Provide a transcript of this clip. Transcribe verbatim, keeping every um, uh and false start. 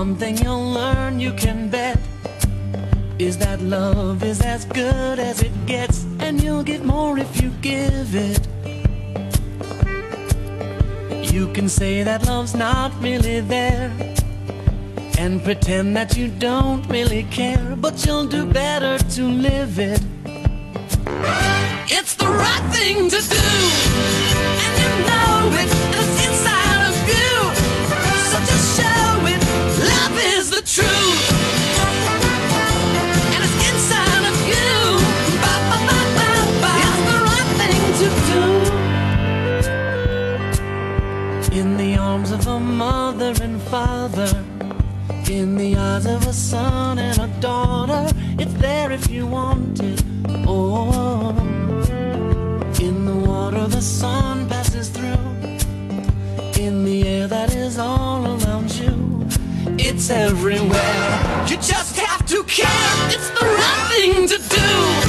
one thing you'll learn, you can bet, is that love is as good as it gets, and you'll get more if you give it. You can say that love's not really there, and pretend that you don't really care, but you'll do better to live it. It's the right thing to do, and you know it, it's inside of you. So just show it, love is the truth, and it's inside of you. Ba, ba, ba, ba, ba. It's the right thing to do. In the arms of a mother and father, in the eyes of a son and a daughter, it's there if you want it. Oh, in the water the sun passes through, in the air that is all around you, it's everywhere. You just have to care. It's the right thing to do.